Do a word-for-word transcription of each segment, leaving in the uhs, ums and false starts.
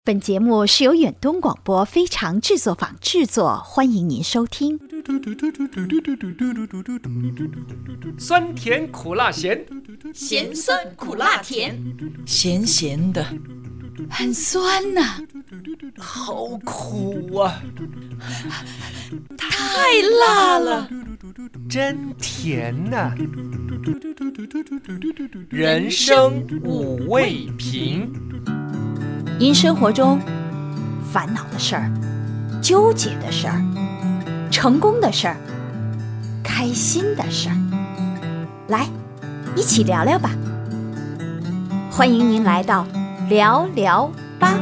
本节目是由远东广播非常制作坊制作，欢迎您收听。 酸甜苦辣咸， 咸酸苦辣甜， 咸咸的， 很酸呐、啊， 好苦啊， 太辣了， 真甜呐、啊。人生五味瓶。 因生活中烦恼的事儿、纠结的事儿、成功的事儿、开心的事儿，来一起聊聊吧。欢迎您来到聊聊吧。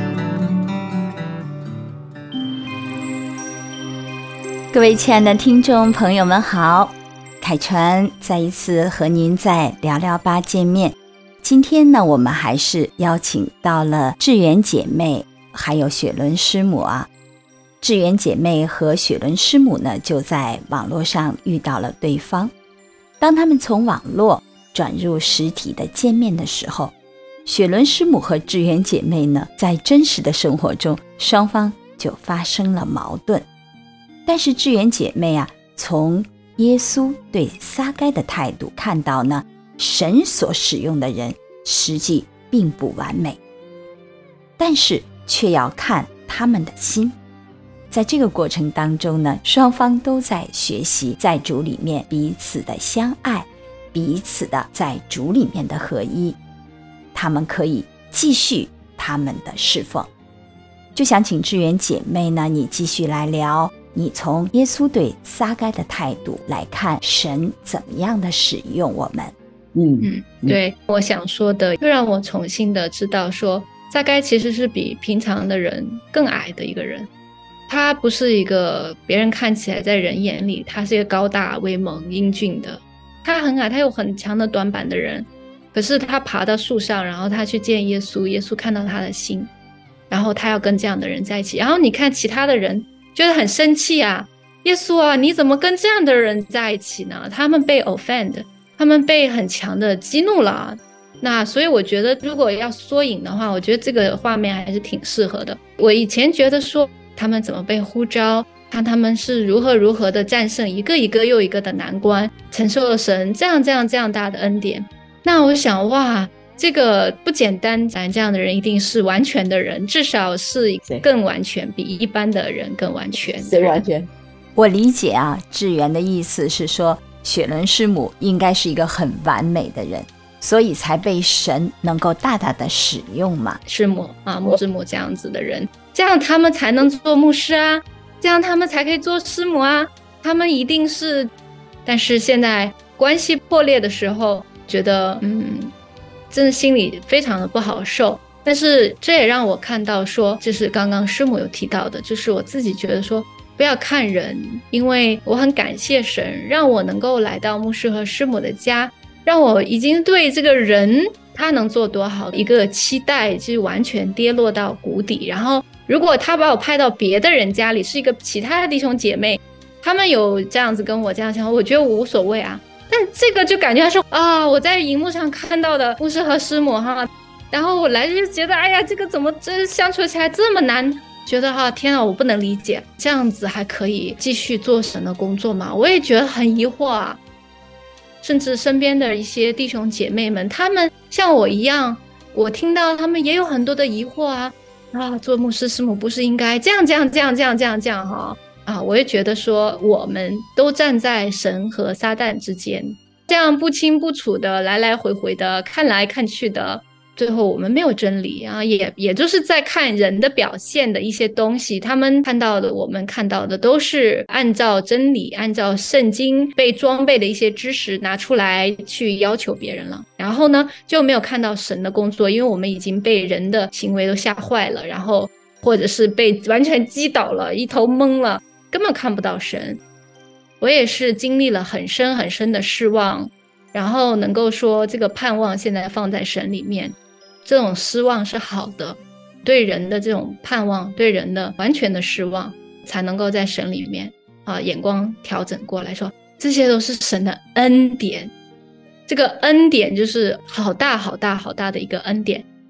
各位亲爱的听众朋友们好，凯川再一次和您在聊聊吧见面。今天呢，我们还是邀请到了志源姐妹还有雪伦师母啊。志源姐妹和雪伦师母呢，就在网络上遇到了对方。当他们从网络转入实体的见面的时候，雪伦师母和志源姐妹呢，在真实的生活中双方就发生了矛盾。但是志源姐妹啊，从耶稣对撒该的态度看到呢，神所使用的人实际并不完美，但是却要看他们的心。在这个过程当中呢，双方都在学习在主里面彼此的相爱，彼此的在主里面的合一，他们可以继续他们的侍奉。就想请志源姐妹呢，你继续来聊，你从耶稣对撒该的态度来看神怎么样的使用我们。 嗯嗯，对，我想说的又让我重新的知道说，撒该其实是比平常的人更矮的一个人。他不是一个别人看起来在人眼里他是一个高大威猛英俊的，他很矮，他有很强的短板的人，可是他爬到树上，然后他去见耶稣，耶稣看到他的心，然后他要跟这样的人在一起。然后你看其他的人觉得很生气啊，耶稣啊，你怎么跟这样的人在一起呢？他们被 offend，他们被很强的激怒了。那所以我觉得如果要缩影的话，我觉得这个画面还是挺适合的。我以前觉得说他们怎么被呼召，看他们是如何如何的战胜一个一个又一个的难关，承受了神这样这样这样大的恩典。那我想哇，这个不简单，咱这样的人一定是完全的人，至少是更完全，比一般的人更完全。 谁完全？ 我理解啊，志源的意思是说雪伦师母应该是一个很完美的人，所以才被神能够大大的使用嘛。 师母啊，牧师母这样子的人，这样他们才能做牧师啊，这样他们才可以做师母啊，他们一定是。但是现在关系破裂的时候，觉得嗯，真的心里非常的不好受。但是这也让我看到说，就是刚刚师母有提到的，就是我自己觉得说不要看人，因为我很感谢神让我能够来到牧师和师母的家，让我已经对这个人他能做多好一个期待就完全跌落到谷底。然后如果他把我派到别的人家里，是一个其他的弟兄姐妹，他们有这样子跟我这样想，我觉得我无所谓啊。但这个就感觉是啊，我在荧幕上看到的牧师和师母哈，然后我来就觉得哎呀，这个怎么这相处起来这么难，觉得哈天啊，我不能理解，这样子还可以继续做神的工作吗？我也觉得很疑惑啊。甚至身边的一些弟兄姐妹们，他们像我一样，我听到他们也有很多的疑惑啊啊，做牧师师母不是应该这样这样这样这样这样这样哈啊！我也觉得说，我们都站在神和撒旦之间，这样不清不楚的来来回回的看来看去的，最后我们没有真理啊，也也就是在看人的表现的一些东西，他们看到的我们看到的都是按照真理，按照圣经被装备的一些知识拿出来去要求别人了，然后呢就没有看到神的工作，因为我们已经被人的行为都吓坏了，然后或者是被完全击倒了，一头懵了，根本看不到神。我也是经历了很深很深的失望，然后能够说这个盼望现在放在神里面，这种失望是好的，对人的这种盼望，对人的完全的失望，才能够在神里面啊眼光调整过来，说这些都是神的恩典。这个恩典就是好大好大好大的一个恩典，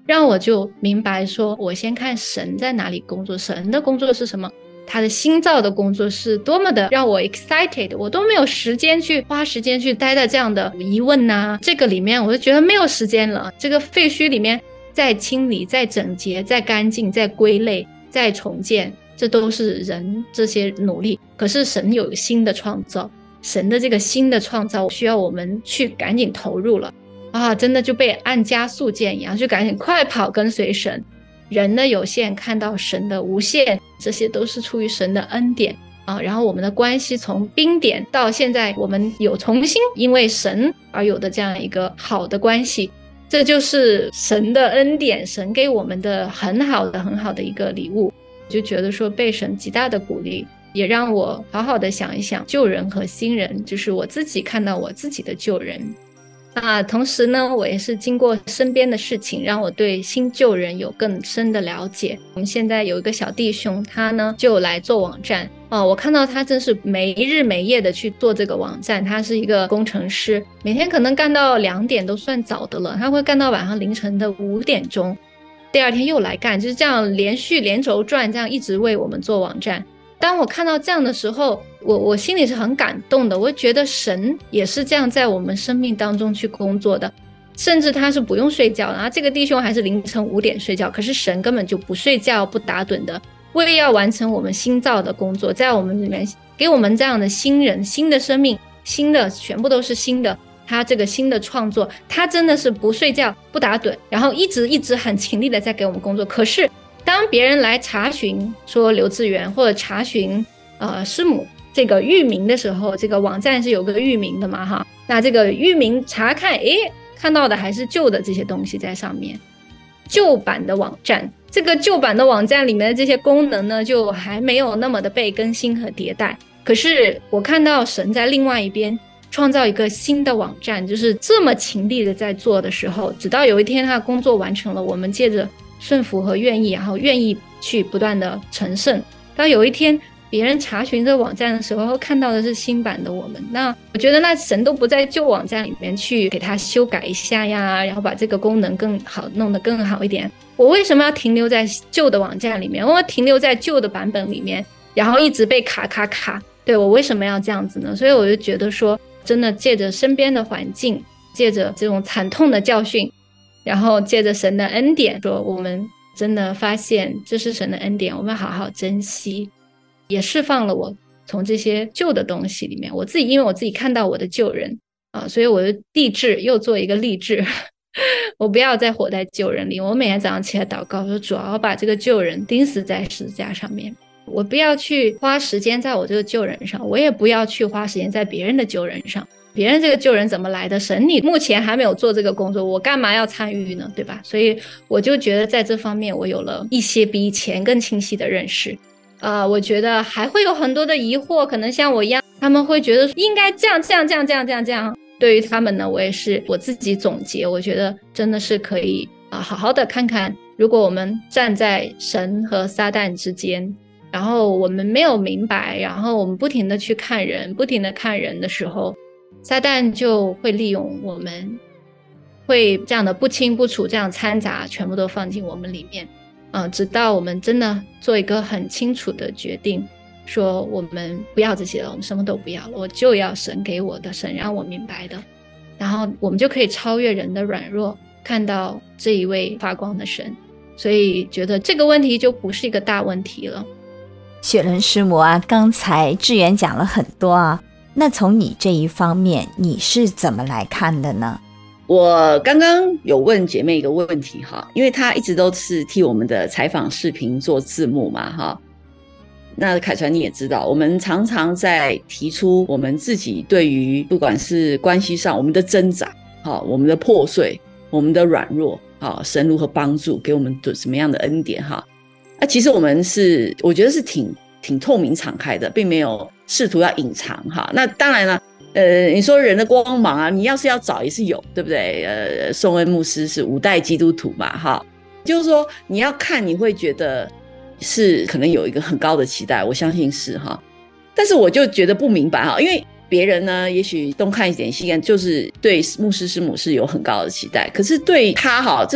让我就明白说，我先看神在哪里工作，神的工作是什么，他的新造的工作是多么的让我 excited， 我都没有时间去花时间去待在这样的疑问啊，这个里面我就觉得没有时间了。这个废墟里面再清理再整洁再干净再归类再重建，这都是人这些努力，可是神有新的创造，神的这个新的创造需要我们去赶紧投入了啊！真的就被按加速键一样，就赶紧快跑跟随神。人的有限看到神的无限，这些都是出于神的恩典啊。然后我们的关系从冰点到现在我们有重新因为神而有的这样一个好的关系，这就是神的恩典，神给我们的很好的很好的一个礼物。就觉得说被神极大的鼓励，也让我好好的想一想旧人和新人，就是我自己看到我自己的旧人啊。同时呢，我也是经过身边的事情，让我对新旧人有更深的了解。我们现在有一个小弟兄，他呢就来做网站啊，我看到他真是没日没夜的去做这个网站。他是一个工程师，每天可能干到两点都算早的了，他会干到晚上凌晨的五点钟，第二天又来干，就是这样连续连轴转，这样一直为我们做网站。当我看到这样的时候，我我心里是很感动的，我觉得神也是这样在我们生命当中去工作的，甚至他是不用睡觉，然后这个弟兄还是凌晨五点睡觉，可是神根本就不睡觉不打盹的，为了要完成我们新造的工作，在我们里面给我们这样的新人新的生命，新的全部都是新的，他这个新的创作，他真的是不睡觉不打盹，然后一直一直很勤力的在给我们工作。可是当别人来查询说刘志远或者查询呃师母这个域名的时候，这个网站是有个域名的嘛哈，那这个域名查看，诶，看到的还是旧的这些东西在上面，旧版的网站，这个旧版的网站里面的这些功能呢，就还没有那么的被更新和迭代。可是我看到神在另外一边创造一个新的网站，就是这么勤力的在做的时候，直到有一天他的工作完成了，我们借着顺服和愿意，然后愿意去不断的成圣。当有一天别人查询这个网站的时候，看到的是新版的我们，那我觉得那神都不在旧网站里面去给它修改一下呀，然后把这个功能更好弄得更好一点。我为什么要停留在旧的网站里面？我停留在旧的版本里面，然后一直被卡卡卡，对，我为什么要这样子呢？所以我就觉得说，真的借着身边的环境，借着这种惨痛的教训，然后借着神的恩典，说我们真的发现这是神的恩典，我们好好珍惜，也释放了我从这些旧的东西里面。我自己因为我自己看到我的旧人啊，所以我就立志又做一个立志我不要再活在旧人里。我每天早上起来祷告说，主要把这个旧人钉死在十字架上面，我不要去花时间在我这个旧人上，我也不要去花时间在别人的旧人上。别人这个救人怎么来的？神你目前还没有做这个工作，我干嘛要参与呢？对吧？所以我就觉得在这方面我有了一些比以前更清晰的认识。呃，我觉得还会有很多的疑惑，可能像我一样，他们会觉得应该这样这样这样这样这样这样。对于他们呢，我也是我自己总结，我觉得真的是可以啊、呃，好好的看看，如果我们站在神和撒旦之间，然后我们没有明白，然后我们不停的去看人，不停的看人的时候，撒旦就会利用我们，会这样的不清不楚，这样掺杂全部都放进我们里面，嗯、呃，直到我们真的做一个很清楚的决定，说我们不要这些了，我们什么都不要了，我就要神给我的，神让我明白的，然后我们就可以超越人的软弱，看到这一位发光的神。所以觉得这个问题就不是一个大问题了。 雪伦师母啊，刚才志远讲了很多啊，那从你这一方面你是怎么来看的呢？ 我刚刚有问姐妹一个问题哈，因为她一直都是替我们的采访视频做字幕嘛哈。那凯传你也知道，我们常常在提出我们自己对于不管是关系上我们的挣扎，我们的破碎，我们的软弱，神如何帮助，给我们什么样的恩典哈。那其实我们是我觉得是挺挺透明敞开的，并没有试图要隐藏哈。那当然了，呃，你说人的光芒啊，你要是要找也是有，对不对？呃，宋恩牧师是五代基督徒嘛哈，就是说你要看你会觉得是可能有一个很高的期待，我相信是哈。但是我就觉得不明白哈，因为别人呢也许东看一点西看，就是对牧师师母是有很高的期待，可是对他哈，这是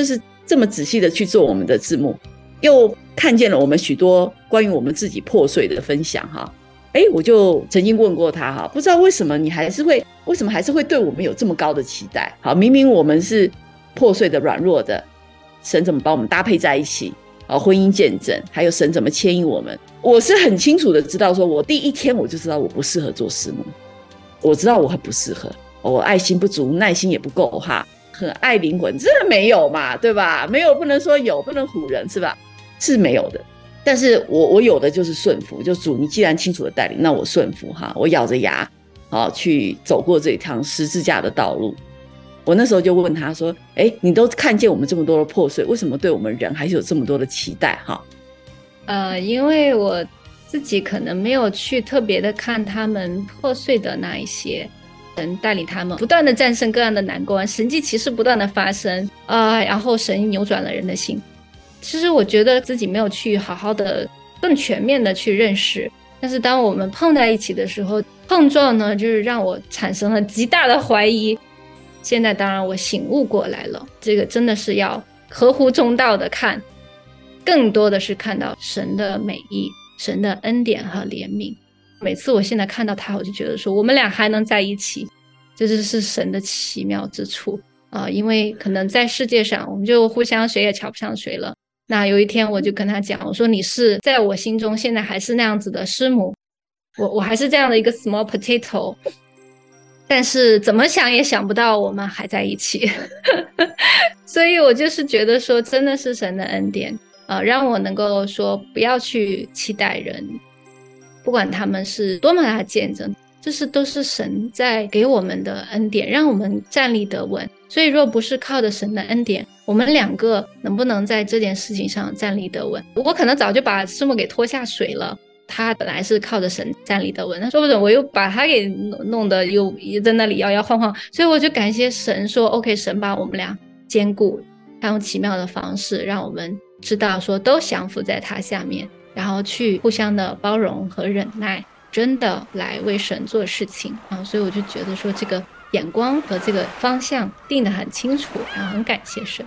这么仔细的去做我们的字幕，又看见了我们许多关于我们自己破碎的分享哈。哎，我就曾经问过他哈，不知道为什么你还是会，为什么还是会对我们有这么高的期待？好，明明我们是破碎的、软弱的，神怎么把我们搭配在一起？啊，婚姻见证，还有神怎么牵引我们？我是很清楚的知道，说我第一天我就知道我不适合做师母，我知道我很不适合，我爱心不足，耐心也不够哈，很爱灵魂，真的没有嘛，对吧？没有不能说有，不能唬人是吧？是没有的。但是我我有的就是顺服，就主你既然清楚的带领，那我顺服哈，我咬着牙啊去走过这趟十字架的道路。我那时候就问他说：“哎，你都看见我们这么多的破碎，为什么对我们人还是有这么多的期待？”哈， 呃，因为我自己可能没有去特别的看他们破碎的那一些，神带领他们不断的战胜各样的难关，神迹奇事不断的发生啊、呃，然后神扭转了人的心。其实我觉得自己没有去好好的更全面的去认识，但是当我们碰在一起的时候，碰撞呢就是让我产生了极大的怀疑。现在当然我醒悟过来了，这个真的是要合乎中道的看，更多的是看到神的美意，神的恩典和怜悯。每次我现在看到他，我就觉得说我们俩还能在一起，这就是神的奇妙之处啊、呃！因为可能在世界上我们就互相谁也瞧不上谁了，那有一天我就跟他讲，我说你是在我心中现在还是那样子的师母，我我还是这样的一个 small potato， 但是怎么想也想不到我们还在一起所以我就是觉得说真的是神的恩典呃，让我能够说不要去期待人，不管他们是多么大的见证，这是都是神在给我们的恩典，让我们站立得稳。所以若不是靠着神的恩典，我们两个能不能在这件事情上站立得稳？我可能早就把师母给拖下水了，他本来是靠着神站立得稳，那说不准我又把他给弄得又在那里摇摇晃晃。所以我就感谢神说 OK， 神把我们俩兼顾，他用奇妙的方式让我们知道说都降服在他下面，然后去互相的包容和忍耐，真的来为神做事情啊！所以我就觉得说这个眼光和这个方向定得很清楚，然后很感谢神。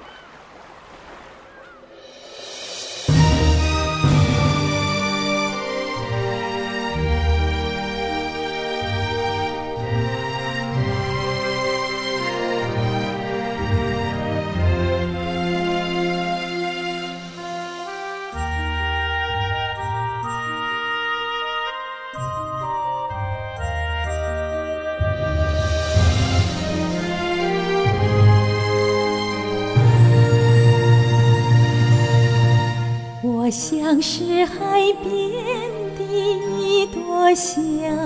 我像是海边的一朵小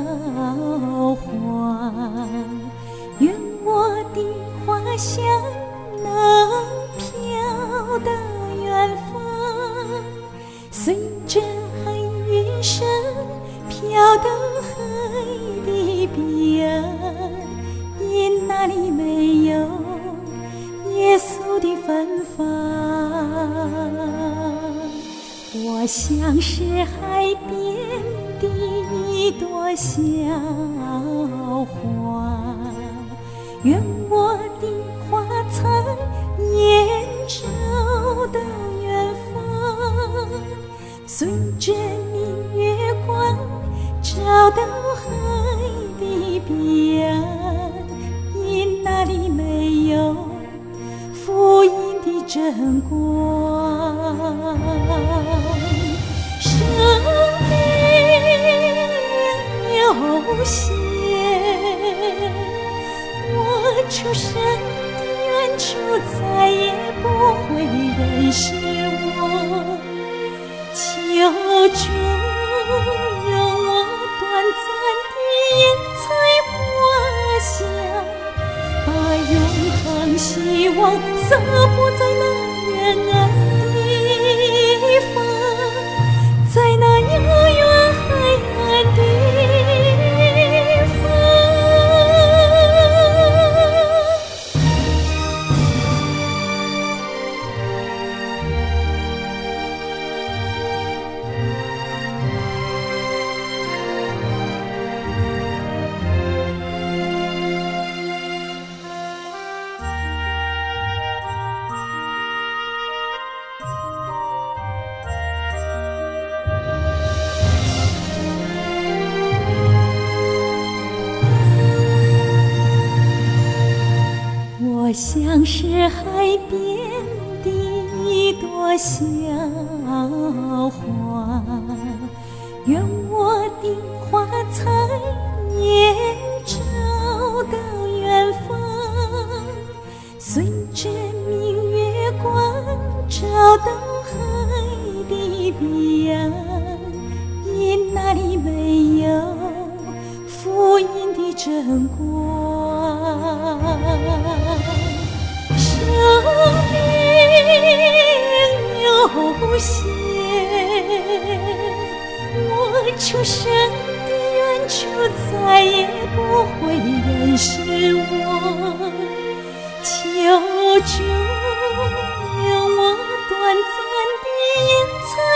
花，愿我的花香能飘到远方，随着海云声飘到海的彼岸，因那里没有耶稣的芬芳。我像是海边的一朵小花，愿我的花彩延照到远方，随着明月光照到海的彼岸，因那里没有福音的真光。生命有限，我出生的远处再也不会认识我，求主用我短暂的眼才华香，把永恒希望洒播在那远岸地方，在那遥远海岸地方。 像是海边的一朵小花，愿我的花彩也照到远方，随着明月光照到海的彼岸，因那里没有福音的真光。生命有限，我出生的远处再也不会认识我，求主让我短暂的云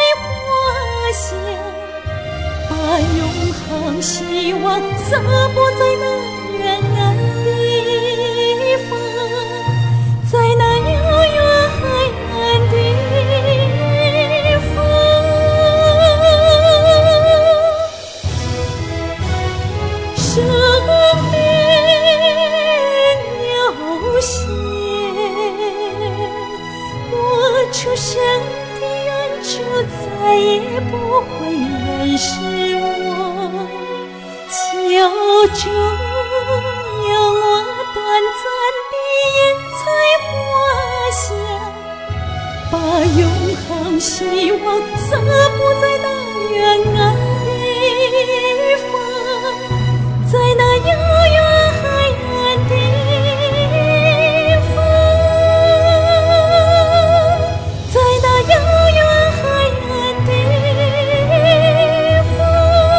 彩花香，把永恒希望洒播在那远岸地方，在那遥远海岸地方。生命有限，我出生的远处再也不会认识我，求主让我短暂的云彩花香，把永恒希望洒播在那远岸地方，在那遥远海岸地方，在那遥远海岸地方。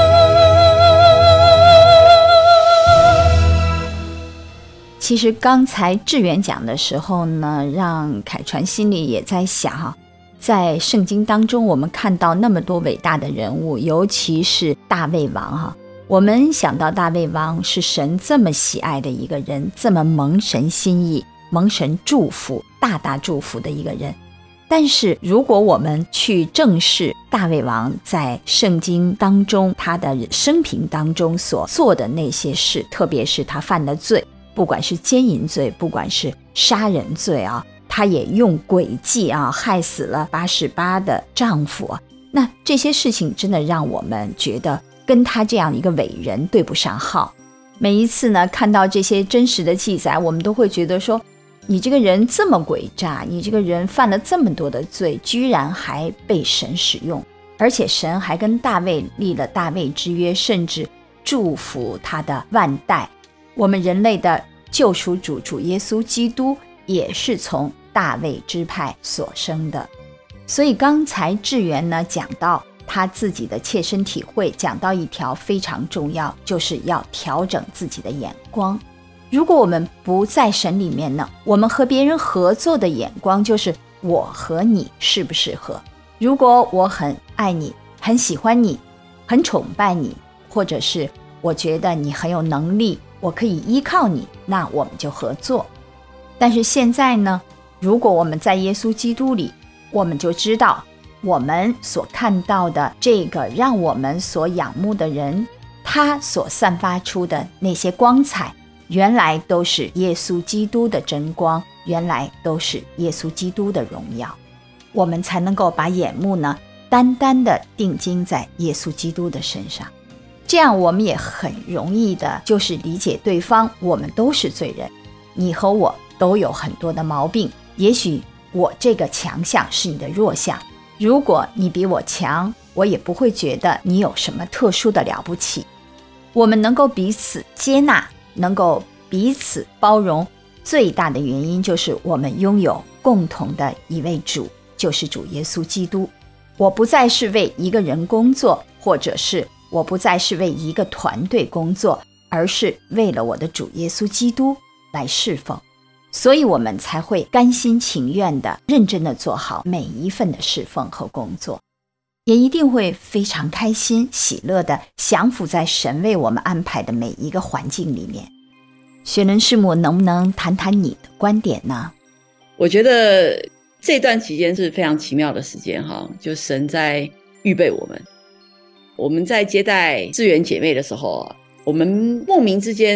其实刚才志远讲的时候呢，让凯传心里也在想哈，在圣经当中我们看到那么多伟大的人物，尤其是大卫王哈。我们想到大卫王是神这么喜爱的一个人，这么蒙神心意、蒙神祝福、大大祝福的一个人。但是如果我们去正视大卫王在圣经当中他的生平当中所做的那些事，特别是他犯的罪，不管是奸淫罪，不管是杀人罪啊，他也用诡计啊害死了八十八的丈夫啊，那这些事情真的让我们觉得跟他这样一个伟人对不上号。每一次呢看到这些真实的记载，我们都会觉得说，你这个人这么诡诈，你这个人犯了这么多的罪，居然还被神使用，而且神还跟大卫立了大卫之约，甚至祝福他的万代。我们人类的救赎主主耶稣基督也是从大卫支派所生的。所以刚才志源呢讲到他自己的切身体会，讲到一条非常重要，就是要调整自己的眼光。如果我们不在神里面呢，我们和别人合作的眼光就是我和你适不适合。如果我很爱你，很喜欢你，很崇拜你，或者是我觉得你很有能力，我可以依靠你，那我们就合作。但是现在呢，如果我们在耶稣基督里，我们就知道我们所看到的这个让我们所仰慕的人，他所散发出的那些光彩，原来都是耶稣基督的真光，原来都是耶稣基督的荣耀。我们才能够把眼目呢单单的定睛在耶稣基督的身上，这样我们也很容易的就是理解对方，我们都是罪人，你和我都有很多的毛病，也许我这个强项是你的弱项，如果你比我强，我也不会觉得你有什么特殊的了不起。我们能够彼此接纳，能够彼此包容，最大的原因就是我们拥有共同的一位主，就是主耶稣基督。我不再是为一个人工作，或者是我不再是为一个团队工作，而是为了我的主耶稣基督来侍奉。所以我们才会甘心情愿的认真的做好每一份的侍奉和工作，也一定会非常开心喜乐的降服在神为我们安排的每一个环境里面。雪伦师母能不能谈谈你的观点呢？ 我觉得这段期间是非常奇妙的时间哈，就神在预备我们。我们在接待志源姐妹的时候，我们莫名之间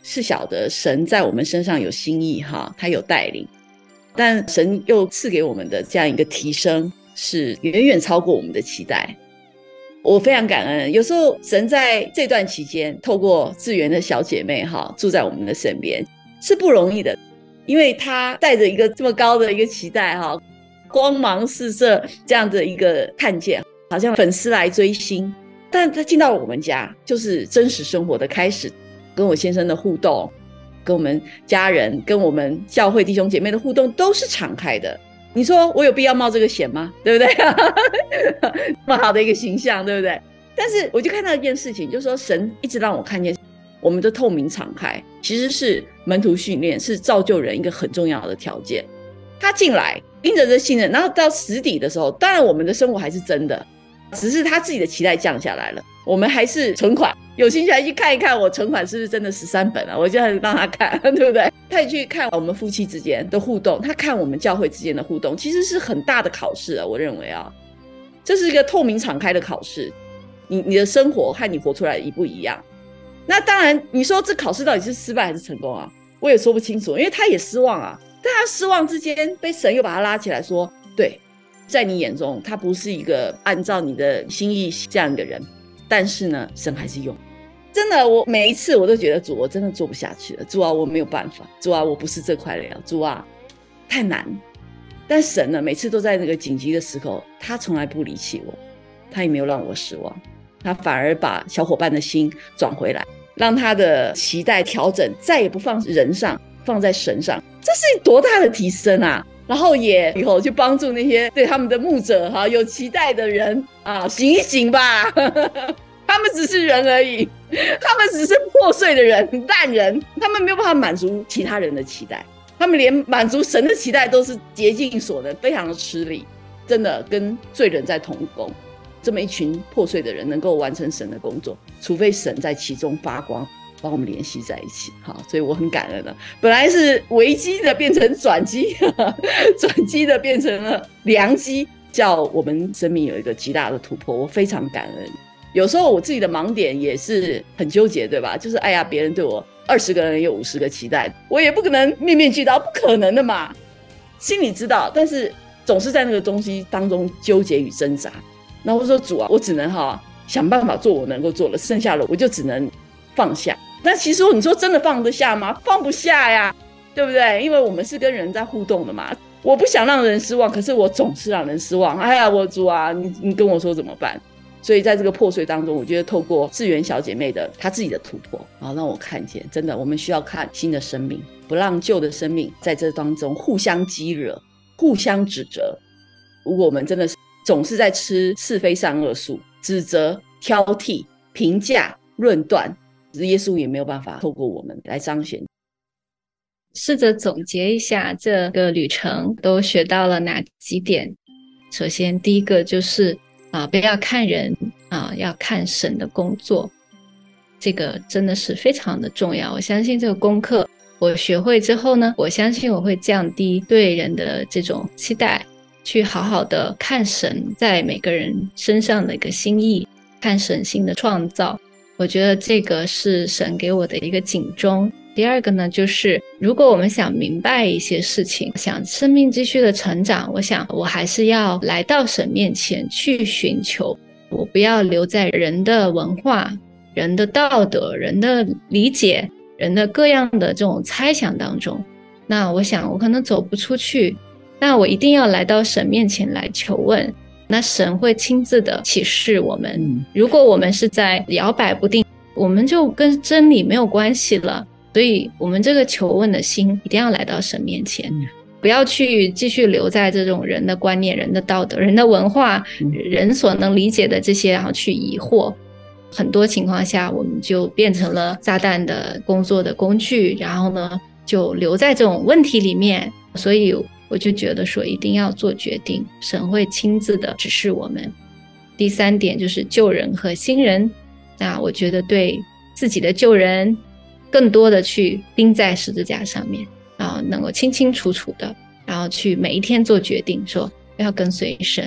是晓得神在我们身上有心意哈，他有带领，但神又赐给我们的这样一个提升是远远超过我们的期待。我非常感恩，有时候神在这段期间透过志源的小姐妹哈住在我们的身边是不容易的，因为她带着一个这么高的一个期待哈，光芒四射这样的一个看见，好像粉丝来追星，但她进到我们家就是真实生活的开始，跟我先生的互动，跟我们家人，跟我们教会弟兄姐妹的互动都是敞开的。你说我有必要冒这个险吗？对不对？这么好的一个形象，对不对？但是我就看到一件事情，就是说神一直让我看见我们的透明敞开其实是门徒训练，是造就人一个很重要的条件。他进来因着这信任，然后到实底的时候，当然我们的生活还是真的，只是他自己的期待降下来了，我们还是存款，有兴趣还去看一看我存款是不是真的十三本啊，我就让他看，对不对？他也去看我们夫妻之间的互动，他看我们教会之间的互动，其实是很大的考试啊，我认为啊，这是一个透明敞开的考试，你你的生活和你活出来的一不一样。那当然你说这考试到底是失败还是成功啊，我也说不清楚，因为他也失望啊，但他失望之间被神又把他拉起来说，对，在你眼中他不是一个按照你的心意这样的人，但是呢神还是用。真的，我每一次我都觉得主，我真的做不下去了，主啊我没有办法，主啊我不是这块料，主啊太难。但神呢每次都在那个紧急的时候，他从来不离弃我，他也没有让我失望，他反而把小伙伴的心转回来，让他的期待调整，再也不放人上，放在神上，这是多大的提升啊。然后也以后去帮助那些对他们的牧者哈有期待的人啊，醒一醒吧他们只是人而已，他们只是破碎的人，烂人，他们没有办法满足其他人的期待，他们连满足神的期待都是竭尽所能，非常的吃力，真的跟罪人在同工。这么一群破碎的人能够完成神的工作，除非神在其中发光，把我们联系在一起。好，所以我很感恩了，本来是危机的变成转机，转机的变成了良机，叫我们生命有一个极大的突破，我非常感恩。有时候我自己的盲点也是很纠结，对吧？就是哎呀，别人对我二十个人有五十个期待，我也不可能面面俱到，不可能的嘛。心里知道，但是总是在那个东西当中纠结与挣扎。然后我说主啊，我只能哈想办法做我能够做的，剩下的我就只能放下。但其实你说真的放得下吗？放不下呀，对不对？因为我们是跟人在互动的嘛。我不想让人失望，可是我总是让人失望。哎呀，我主啊，你你跟我说怎么办？所以在这个破碎当中，我觉得透过志源小姐妹的她自己的突破，然后让我看见，真的我们需要看新的生命，不让旧的生命在这当中互相激惹，互相指责。如果我们真的是总是在吃是非善恶树，指责、挑剔、评价、论断，耶稣也没有办法透过我们来彰显。 试着总结一下这个旅程都学到了哪几点。首先第一个就是啊，不要看人啊，要看神的工作，这个真的是非常的重要。我相信这个功课我学会之后呢，我相信我会降低对人的这种期待，去好好的看神在每个人身上的一个心意，看神性的创造。我觉得这个是神给我的一个警钟。第二个呢，就是如果我们想明白一些事情，想生命继续的成长，我想我还是要来到神面前去寻求，我不要留在人的文化、人的道德、人的理解、人的各样的这种猜想当中。那我想我可能走不出去，那我一定要来到神面前来求问，那神会亲自的启示我们、嗯、如果我们是在摇摆不定，我们就跟真理没有关系了。所以我们这个求问的心一定要来到神面前、嗯、不要去继续留在这种人的观念、人的道德、人的文化、嗯、人所能理解的这些，然后去疑惑。很多情况下我们就变成了撒旦的工作的工具，然后呢就留在这种问题里面。所以我就觉得说一定要做决定，神会亲自的指示我们。第三点就是旧人和新人，那我觉得对自己的旧人更多的去钉在十字架上面，然后能够清清楚楚的，然后去每一天做决定，说要跟随神，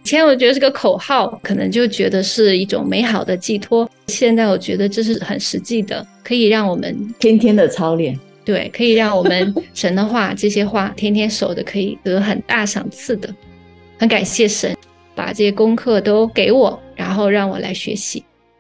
以前我觉得是个口号，可能就觉得是一种美好的寄托，现在我觉得这是很实际的，可以让我们天天的操练， 对，可以让我们神的话这些话天天守的，可以得很大赏赐的。很感谢神把这些功课都给我，然后让我来学习。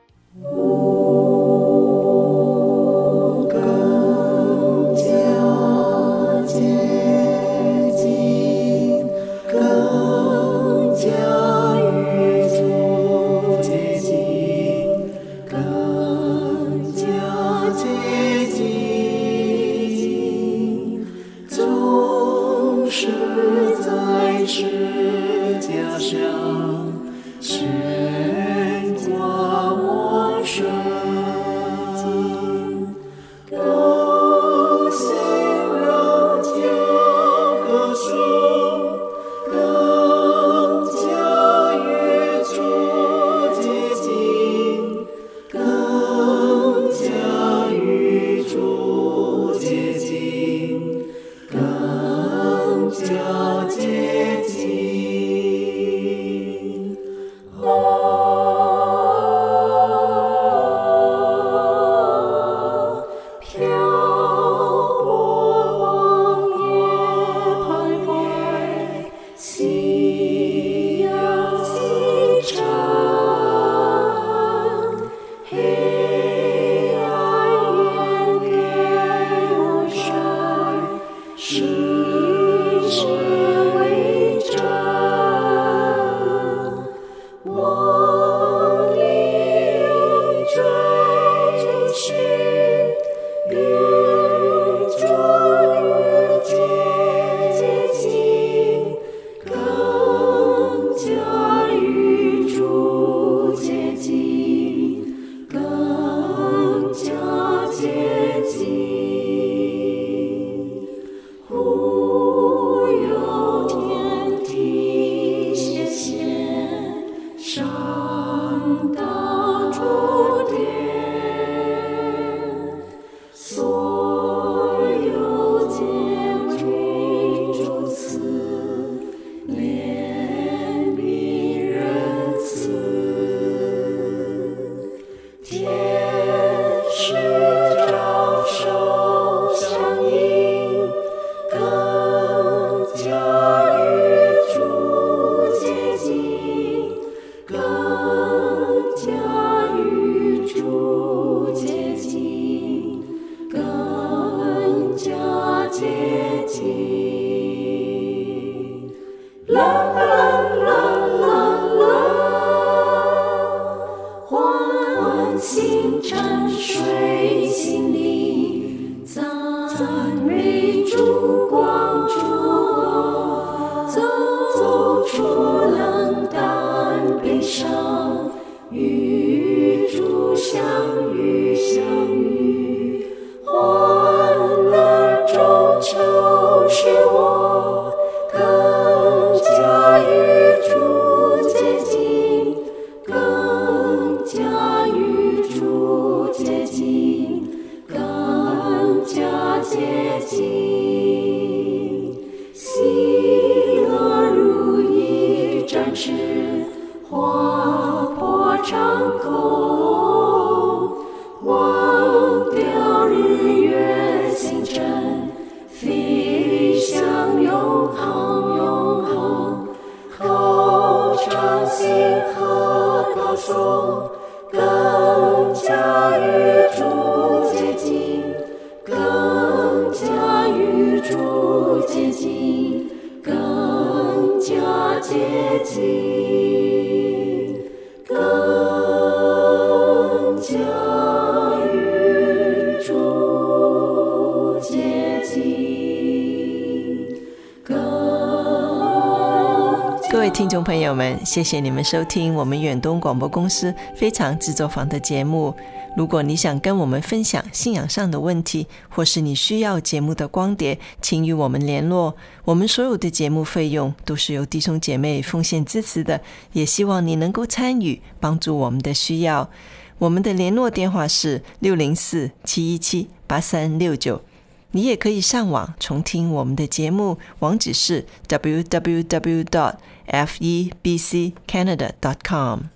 各位听众朋友们，谢谢你们收听我们远东广播公司非常制作坊的节目。如果你想跟我们分享信仰上的问题，或是你需要节目的光碟，请与我们联络。我们所有的节目费用都是由弟兄姐妹奉献支持的，也希望你能够参与，帮助我们的需要。我们的联络电话是六零四 七一七 八三六九。 你也可以上网重听我们的节目，网址是 double-u double-u double-u dot f e b c canada dot com。